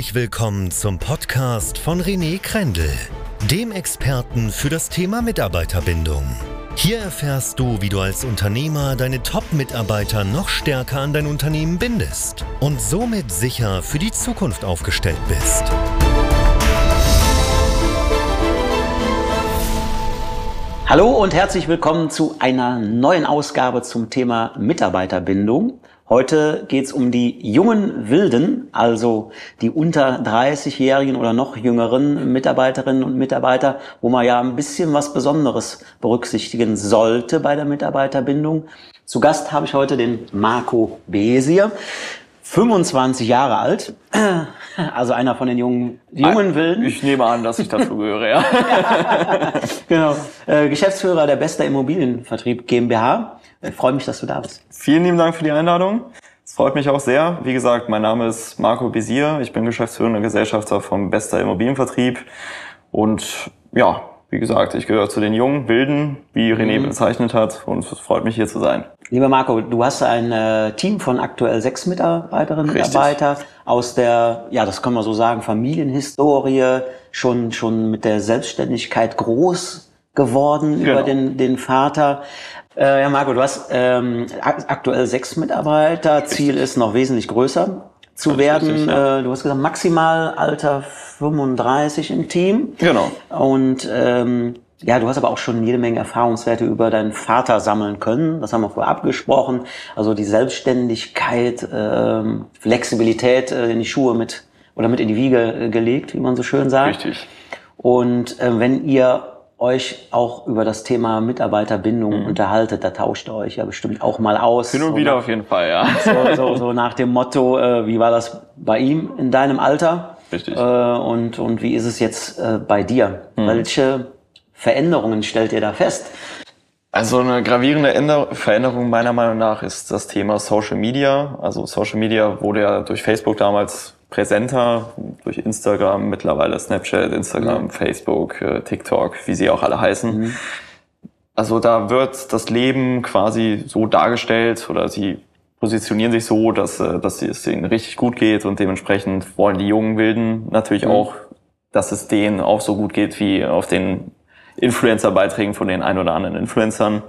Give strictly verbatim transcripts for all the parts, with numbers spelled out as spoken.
Herzlich willkommen zum Podcast von René Krendel, dem Experten für das Thema Mitarbeiterbindung. Hier erfährst du, wie du als Unternehmer deine Top-Mitarbeiter noch stärker an dein Unternehmen bindest und somit sicher für die Zukunft aufgestellt bist. Hallo und herzlich willkommen zu einer neuen Ausgabe zum Thema Mitarbeiterbindung. Heute geht es um die jungen Wilden, also die unter dreißigjährigen oder noch jüngeren Mitarbeiterinnen und Mitarbeiter, wo man ja ein bisschen was Besonderes berücksichtigen sollte bei der Mitarbeiterbindung. Zu Gast habe ich heute den Marco Besier, fünfundzwanzig Jahre alt, also einer von den jungen, jungen Wilden. Ich nehme an, dass ich dazu gehöre, ja. Genau, äh, Geschäftsführer der Bester Immobilienvertrieb GmbH. Ich freue mich, dass du da bist. Vielen lieben Dank für die Einladung. Es freut mich auch sehr. Wie gesagt, mein Name ist Marco Besier. Ich bin geschäftsführender Gesellschafter vom Bester Immobilienvertrieb. Und ja, wie gesagt, ich gehöre zu den jungen Wilden, wie René mhm. bezeichnet hat. Und es freut mich, hier zu sein. Lieber Marco, du hast ein äh, Team von aktuell sechs Mitarbeiterinnen und Mitarbeiter aus der, ja, das kann man so sagen, Familienhistorie, schon schon mit der Selbstständigkeit groß geworden genau. über den den Vater. Äh, ja, Marco, du hast ähm, aktuell sechs Mitarbeiter. Ziel ist noch wesentlich größer zu werden. Richtig, ja. äh, du hast gesagt, maximal Alter fünfunddreißig im Team. Genau. Und ähm, ja, du hast aber auch schon jede Menge Erfahrungswerte über deinen Vater sammeln können. Das haben wir vorher abgesprochen. Also die Selbstständigkeit, ähm, Flexibilität äh, in die Schuhe mit oder mit in die Wiege äh, gelegt, wie man so schön sagt. Richtig. Und äh, wenn ihr euch auch über das Thema Mitarbeiterbindung mhm. unterhaltet, da tauscht ihr euch ja bestimmt auch mal aus. Hin und so wieder nach, auf jeden Fall, ja. So, so, so nach dem Motto, äh, wie war das bei ihm in deinem Alter? Richtig. Äh, und, und wie ist es jetzt äh, bei dir? Mhm. Welche Veränderungen stellt ihr da fest? Also eine gravierende Änder- Veränderung meiner Meinung nach ist das Thema Social Media. Also Social Media wurde ja durch Facebook damals präsenter, durch Instagram, mittlerweile Snapchat, Instagram, mhm. Facebook, äh, TikTok, wie sie auch alle heißen. Mhm. Also da wird das Leben quasi so dargestellt oder sie positionieren sich so, dass, äh, dass es ihnen richtig gut geht und dementsprechend wollen die jungen Wilden natürlich mhm. auch, dass es denen auch so gut geht wie auf den Influencer-Beiträgen von den ein oder anderen Influencern.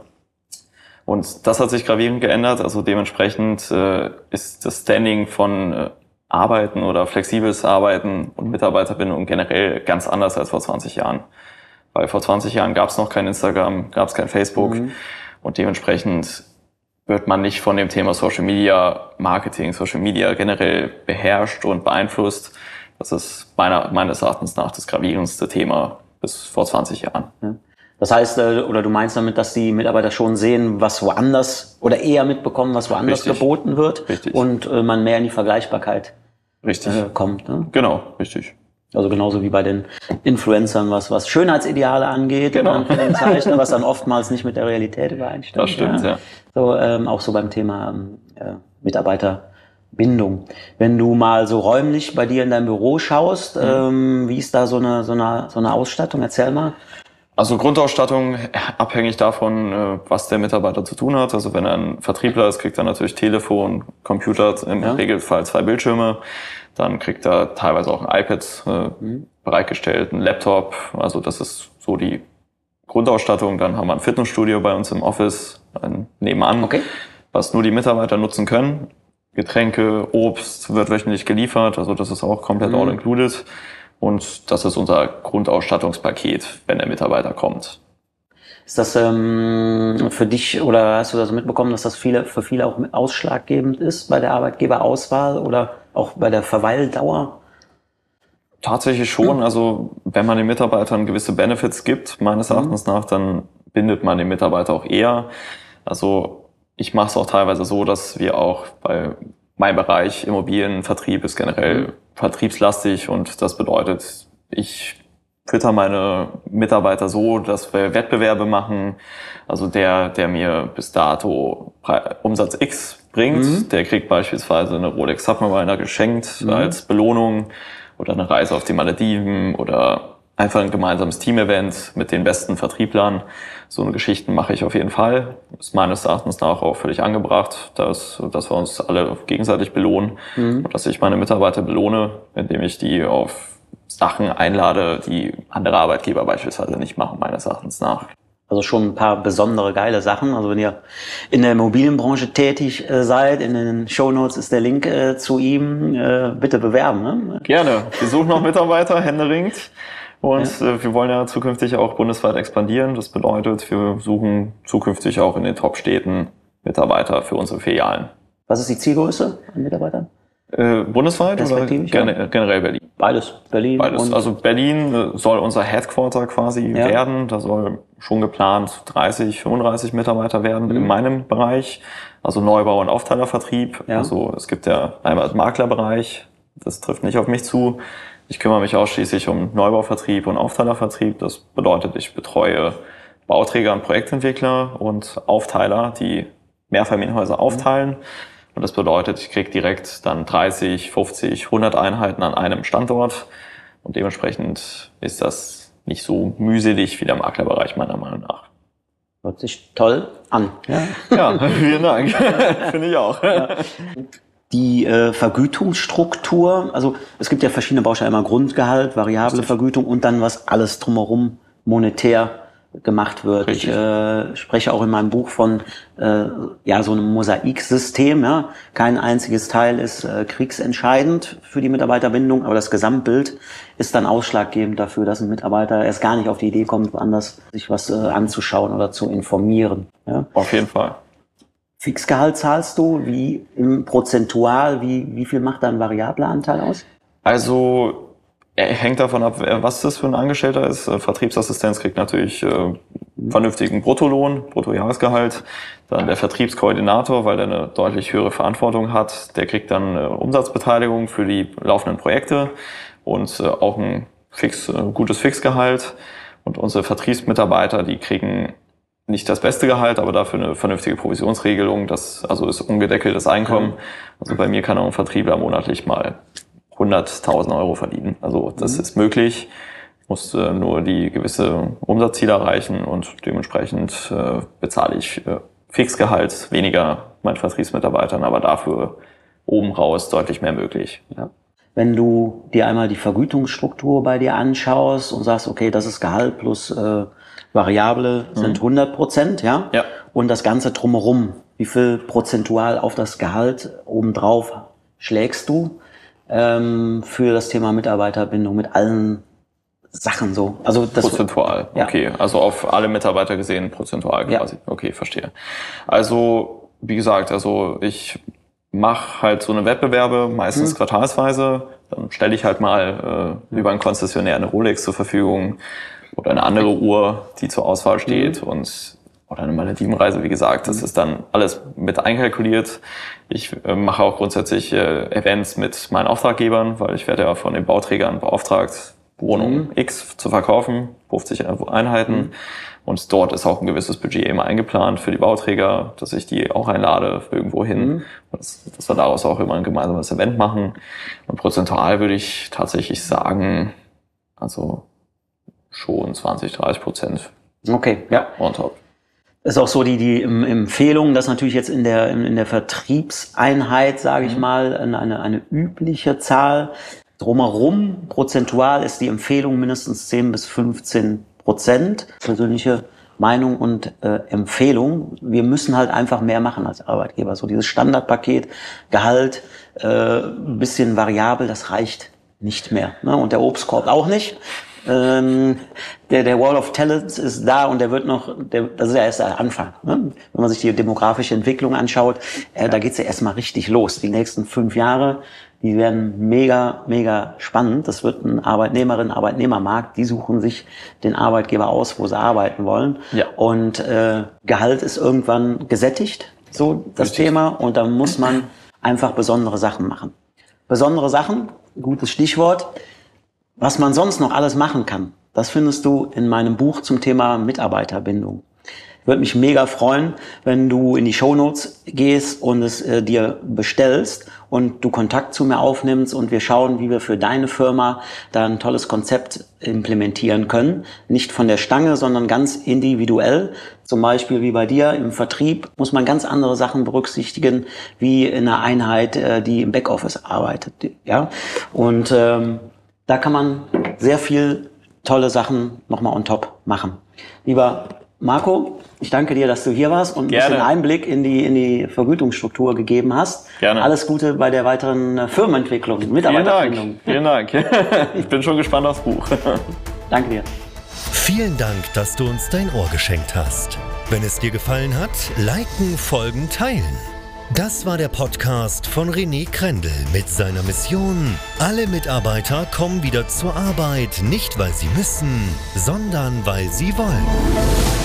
Und das hat sich gravierend geändert. Also dementsprechend äh, ist das Standing von äh, Arbeiten oder flexibles Arbeiten und Mitarbeiterbindung generell ganz anders als vor zwanzig Jahren. Weil vor zwanzig Jahren gab es noch kein Instagram, gab es kein Facebook mhm. und dementsprechend wird man nicht von dem Thema Social Media Marketing, Social Media generell beherrscht und beeinflusst. Das ist meiner, meines Erachtens nach das gravierendste Thema bis vor zwanzig Jahren. Das heißt, oder du meinst damit, dass die Mitarbeiter schon sehen, was woanders oder eher mitbekommen, was woanders richtig. geboten wird richtig. und äh, man mehr in die Vergleichbarkeit richtig. Äh, kommt. Ne? Genau, richtig. Also genauso wie bei den Influencern, was was Schönheitsideale angeht, genau. was dann oftmals nicht mit der Realität übereinstimmt. Das stimmt, ja. ja. So ähm, auch so beim Thema äh, Mitarbeiterbindung. Wenn du mal so räumlich bei dir in deinem Büro schaust, mhm. ähm, wie ist da so eine so eine so eine Ausstattung? Erzähl mal. Also Grundausstattung abhängig davon, was der Mitarbeiter zu tun hat. Also wenn er ein Vertriebler ist, kriegt er natürlich Telefon, Computer, im ja. Regelfall zwei Bildschirme. Dann kriegt er teilweise auch ein iPad äh, mhm. bereitgestellt, ein Laptop. Also das ist so die Grundausstattung. Dann haben wir ein Fitnessstudio bei uns im Office ein, nebenan, okay. was nur die Mitarbeiter nutzen können. Getränke, Obst wird wöchentlich geliefert. Also das ist auch komplett mhm. all included. Und das ist unser Grundausstattungspaket, wenn der Mitarbeiter kommt. Ist das ähm, für dich oder hast du das mitbekommen, dass das viele, für viele auch ausschlaggebend ist bei der Arbeitgeberauswahl oder auch bei der Verweildauer? Tatsächlich schon. Mhm. Also wenn man den Mitarbeitern gewisse Benefits gibt, meines Erachtens mhm. nach, dann bindet man den Mitarbeiter auch eher. Also ich mache es auch teilweise so, dass wir auch bei mein Bereich Immobilienvertrieb ist generell mhm. vertriebslastig und das bedeutet, ich fütter meine Mitarbeiter so, dass wir Wettbewerbe machen. Also der, der mir bis dato Umsatz X bringt, mhm. der kriegt beispielsweise eine Rolex Submariner geschenkt mhm. als Belohnung oder eine Reise auf die Malediven oder einfach ein gemeinsames Team-Event mit den besten Vertrieblern. So eine Geschichten mache ich auf jeden Fall. Ist meines Erachtens nach auch völlig angebracht, dass, dass wir uns alle gegenseitig belohnen mhm. und dass ich meine Mitarbeiter belohne, indem ich die auf Sachen einlade, die andere Arbeitgeber beispielsweise nicht machen, meines Erachtens nach. Also schon ein paar besondere geile Sachen. Also wenn ihr in der Immobilienbranche tätig äh, seid, in den Shownotes ist der Link äh, zu ihm. Äh, bitte bewerben. Ne? Gerne. Wir suchen noch Mitarbeiter, händeringend. Und ja. äh, wir wollen ja zukünftig auch bundesweit expandieren. Das bedeutet, wir suchen zukünftig auch in den Top-Städten Mitarbeiter für unsere Filialen. Was ist die Zielgröße an Mitarbeitern? Äh, bundesweit oder gen- generell Berlin? Beides. Berlin. Beides. Und also Berlin soll unser Headquarter quasi ja. werden. Da soll schon geplant dreißig, fünfunddreißig Mitarbeiter werden mhm. in meinem Bereich. Also Neubau- und Aufteilervertrieb. Ja. Also es gibt ja einmal den Maklerbereich. Das trifft nicht auf mich zu. Ich kümmere mich ausschließlich um Neubauvertrieb und Aufteilervertrieb. Das bedeutet, ich betreue Bauträger und Projektentwickler und Aufteiler, die Mehrfamilienhäuser aufteilen. Mhm. Und das bedeutet, ich kriege direkt dann dreißig, fünfzig, hundert Einheiten an einem Standort. Und dementsprechend ist das nicht so mühselig wie der Maklerbereich meiner Meinung nach. Hört sich toll an. Ja, ja vielen Dank. Finde ich auch. Ja. Die äh, Vergütungsstruktur, also es gibt ja verschiedene Bausteine, einmal Grundgehalt, variable Vergütung und dann was alles drumherum monetär gemacht wird. Richtig. Ich äh, spreche auch in meinem Buch von äh, ja so einem Mosaiksystem. Ja. Kein einziges Teil ist äh, kriegsentscheidend für die Mitarbeiterbindung, aber das Gesamtbild ist dann ausschlaggebend dafür, dass ein Mitarbeiter erst gar nicht auf die Idee kommt, woanders sich was äh, anzuschauen oder zu informieren. Ja. Auf jeden Fall. Fixgehalt zahlst du, wie im Prozentual, wie wie viel macht da ein variabler Anteil aus? Also hängt davon ab, was das für ein Angestellter ist. Vertriebsassistenz kriegt natürlich äh, vernünftigen Bruttolohn, Bruttojahresgehalt. Dann der Vertriebskoordinator, weil der eine deutlich höhere Verantwortung hat, der kriegt dann äh, Umsatzbeteiligung für die laufenden Projekte und äh, auch ein fix, äh, gutes Fixgehalt. Und unsere Vertriebsmitarbeiter, die kriegen nicht das beste Gehalt, aber dafür eine vernünftige Provisionsregelung. Das also ist ungedeckeltes Einkommen. Also bei mir kann auch ein Vertriebler monatlich mal hunderttausend Euro verdienen. Also das mhm. ist möglich. Ich muss äh, nur die gewisse Umsatzziele erreichen und dementsprechend äh, bezahle ich äh, Fixgehalt weniger meinen Vertriebsmitarbeitern, aber dafür oben raus deutlich mehr möglich. Ja. Wenn du dir einmal die Vergütungsstruktur bei dir anschaust und sagst, okay, das ist Gehalt plus äh, Variable sind mhm. hundert Prozent, ja? Ja. Und das Ganze drumherum, wie viel prozentual auf das Gehalt obendrauf schlägst du ähm, für das Thema Mitarbeiterbindung mit allen Sachen so? Also das prozentual, ja. Okay. Also auf alle Mitarbeiter gesehen prozentual quasi. Ja. Okay, verstehe. Also wie gesagt, also ich mache halt so eine Wettbewerbe, meistens mhm. quartalsweise. Dann stelle ich halt mal äh, über einen Konzessionär eine Rolex zur Verfügung oder eine andere Uhr, die zur Auswahl steht mhm. und oder eine Maledivenreise, wie gesagt. Das mhm. ist dann alles mit einkalkuliert. Ich äh, mache auch grundsätzlich äh, Events mit meinen Auftraggebern, weil ich werde ja von den Bauträgern beauftragt, Wohnung mhm. X zu verkaufen, fünfzig Einheiten. Mhm. Und dort ist auch ein gewisses Budget immer eingeplant für die Bauträger, dass ich die auch einlade irgendwo hin. Mhm. Dass, dass wir daraus auch immer ein gemeinsames Event machen. Und prozentual würde ich tatsächlich sagen, also schon zwanzig, dreißig Prozent. Okay, ja. On top. Ist auch so die, die Empfehlung, dass natürlich jetzt in der, in der Vertriebseinheit, sage ich mhm. mal, eine, eine übliche Zahl. Drumherum, prozentual ist die Empfehlung mindestens zehn bis fünfzehn Prozent. Persönliche Meinung und äh, Empfehlung. Wir müssen halt einfach mehr machen als Arbeitgeber. So dieses Standardpaket, Gehalt, äh, ein bisschen variabel, das reicht nicht mehr. Ne? Und der Obstkorb auch nicht. Ähm, der, der Wall of Talents ist da und der wird noch, der, das ist ja erst der Anfang. Ne? Wenn man sich die demografische Entwicklung anschaut, äh, da geht's ja erstmal richtig los. Die nächsten fünf Jahre, die werden mega, mega spannend. Das wird ein Arbeitnehmerinnen-, Arbeitnehmermarkt. Die suchen sich den Arbeitgeber aus, wo sie arbeiten wollen. Ja. Und äh, Gehalt ist irgendwann gesättigt, so das richtig. Thema. Und da muss man einfach besondere Sachen machen. Besondere Sachen, gutes Stichwort. Was man sonst noch alles machen kann, das findest du in meinem Buch zum Thema Mitarbeiterbindung. Würde mich mega freuen, wenn du in die Shownotes gehst und es äh, dir bestellst und du Kontakt zu mir aufnimmst und wir schauen, wie wir für deine Firma da ein tolles Konzept implementieren können. Nicht von der Stange, sondern ganz individuell. Zum Beispiel wie bei dir im Vertrieb muss man ganz andere Sachen berücksichtigen, wie in einer Einheit, äh, die im Backoffice arbeitet. Ja? Und ähm, da kann man sehr viel tolle Sachen nochmal on top machen. Lieber Marco, ich danke dir, dass du hier warst und ein Gerne. bisschen Einblick in die, in die Vergütungsstruktur gegeben hast. Gerne. Alles Gute bei der weiteren Firmenentwicklung, Vielen Mitarbeiterfindung. Dank. Vielen Dank. Ich bin schon gespannt aufs Buch. Danke dir. Vielen Dank, dass du uns dein Ohr geschenkt hast. Wenn es dir gefallen hat, liken, folgen, teilen. Das war der Podcast von René Krendel mit seiner Mission: Alle Mitarbeiter kommen wieder zur Arbeit, nicht weil sie müssen, sondern weil sie wollen.